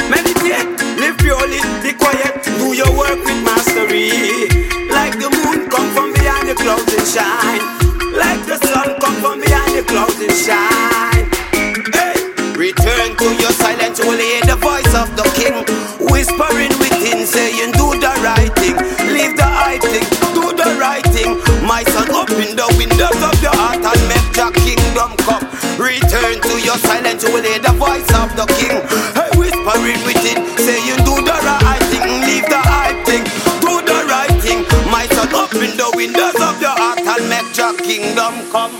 Meditate, live purely, be quiet, do your work with mastery. Like the moon come from behind the clouds and shine. Like the sun come from behind the clouds and shine. Hey, return to your silence, you will hear the voice of the king whispering within, saying do the right thing, leave the high thing, do the right thing. My son, open the windows of your heart and make your kingdom come. Return to your silence, you will hear the voice of the king, hey, whispering within, saying do the right thing, leave the high thing, do the right thing. My son, open the windows of your heart and make your kingdom come.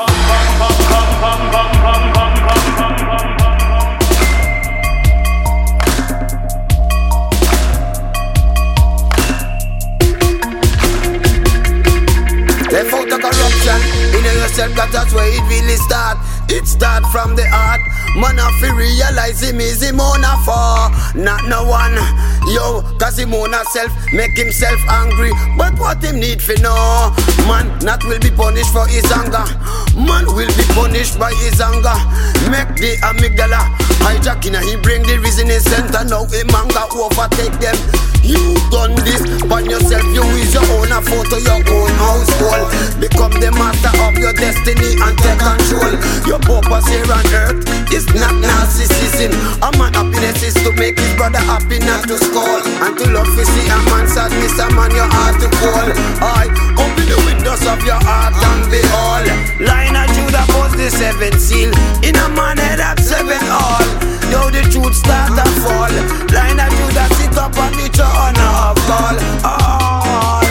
Left out the corruption in yourself, cause that's where it really start. It start from the heart. Man have to realize him is him own affair, not no one. Yo, cause him own self make himself angry. But what him need for know? Man not will be punished for his anger. Man will be punished by his anger. Make the amygdala hijacking, he bring the reasoning center. Now him anger overtake them. You done this by yourself, you is your own photo, your own household. Become the master of your destiny and take control. Your purpose here on earth is not narcissism. A man happiness is to make his brother happy, not to scold. And to love to see a man sadness, a man your heart to call. I open the windows of your heart and behold. Lion of Judah post the 7th seal. In a man head at 7 all. Now the truth start to fall. Lion of Judah sit up on the honor of all.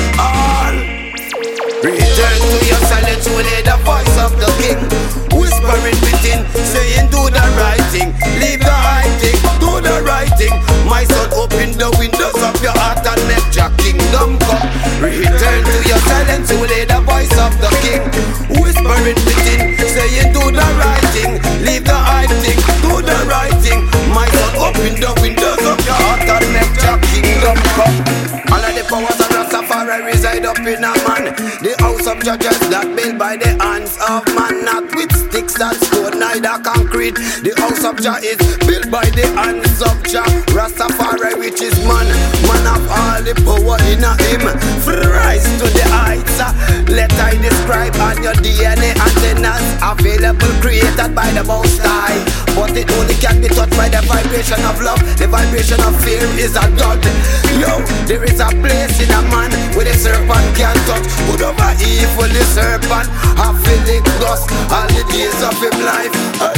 Return to your silence, you will hear the voice of the king whispering within, saying do the right thing, leave the high thing, do the right thing. My son, open the windows of your heart and make your kingdom come. Return to your silence, you will hear the voice of the king whispering within, saying do the right thing, leave the high thing, do the right thing. My son, open the windows of your heart and make your kingdom come. All of the powers of Rastafari reside up in a man. The house of judges not built by the hands of man, not with sticks and stone, neither concrete. The house of Jah is built by the hands of Jah. Rastafari, which is man, man of all the power in him. Rise to the heights, let I describe on your DNA antennas, available, created by the Most High. But it only can be touched by the vibration of love. The vibration of fear is a God. Yo, there is a place in a man where the serpent can touch. Good over evil, the serpent have feeling dust all the days of his life.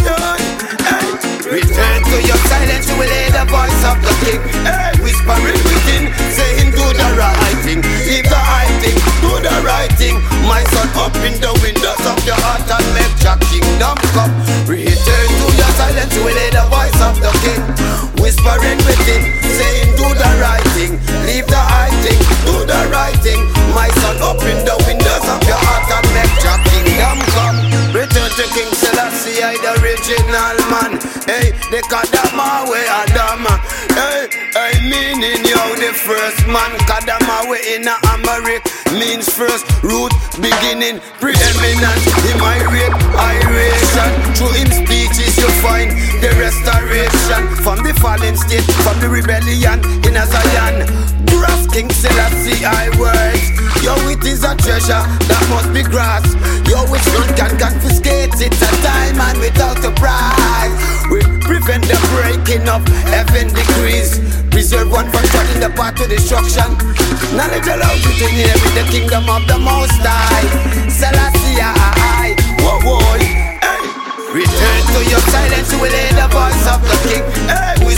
Return to your silence, you will hear the voice of the king, whispering within, saying do the right thing, leave the high thing, do the right thing. My son, open the windows of your heart and make your kingdom come. Return to your silence, you will hear the voice of the king whispering within, saying do the right thing, leave the high thing, do the right thing. My son, open the windows of your heart and make your kingdom come. Return to King Selassie, I the original man. Hey, they Kadama we Adama. Hey, meaning you the first man. Kadama we in a Americ means first root, beginning, preeminent, immigrate, iration. Through him speeches you find the restoration from the fallen state, from the rebellion in a Zion. Grass King Selassie I words. Yo, it is a treasure that must be grasped. Yo, which none can confiscate. It's a diamond without a price. We prevent the breaking of heaven decrees. Preserve one from treading the path to destruction. Knowledge allows you to inherit the kingdom of the Most High. Selassie I, whoa, hey. Return to your silence, you will hear the voice of the king. Hey,